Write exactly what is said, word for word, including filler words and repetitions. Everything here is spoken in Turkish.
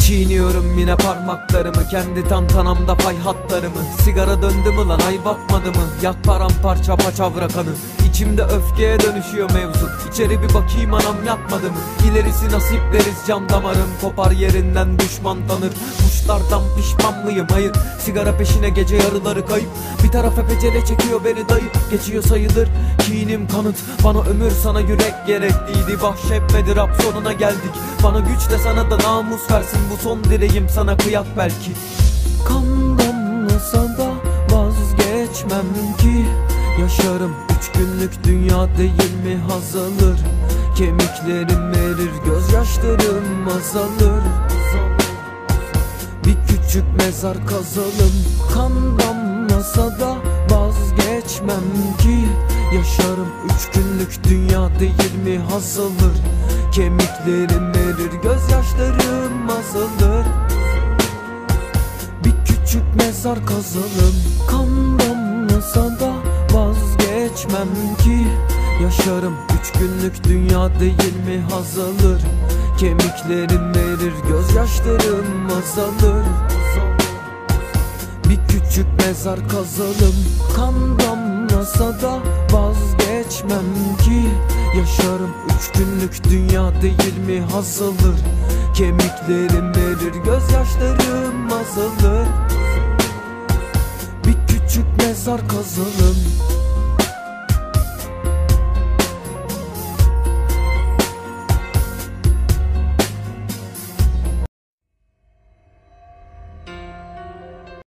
Çiğniyorum yine parmaklarımı, kendi tantanamda pay hatlarımı. Sigara döndü mü lan, ay batmadı mı? Yak paramparça paçavra kanı. İçimde öfkeye dönüşüyor mevzu. İçeri bir bakayım, anam yatmadı mı? İlerisi nasip deriz, can damarım kopar yerinden, düşman tanır. Kuşlardan pişman mıyım? Hayır. Sigara peşine gece yarıları kayıp. Bir taraf epecele çekiyor beni dayı. Geçiyor sayılır kinim kanıt. Bana ömür, sana yürek gerekliydi. Bahşetmedi rap, sonuna geldik. Bana güç de sana da namus versin. Bu son dileğim, sana kıyak belki. Kan damlasa da vazgeçmem ki. Yaşarım üç günlük, dünya değil mi azalır. Kemiklerim erir, gözyaşlarım azalır. Bir küçük mezar kazalım. Kan damlasa da vazgeçmem ki. Yaşarım üç günlük, dünya değil mi azalır. Kemiklerim erir, gözyaşlarım azalır. Bir küçük mezar kazalım. Kan damlasa da vazgeçmem ki. Yaşarım üç günlük, dünya değil mi azalır. Kemiklerim erir, gözyaşlarım azalır. Bir küçük mezar kazalım. Kan damlasa da vazgeçmem ki. Yaşarım üç günlük, dünya değil mi azalır. Kemiklerim erir, gözyaşlarım azalır. Bir küçük mezar kazalım.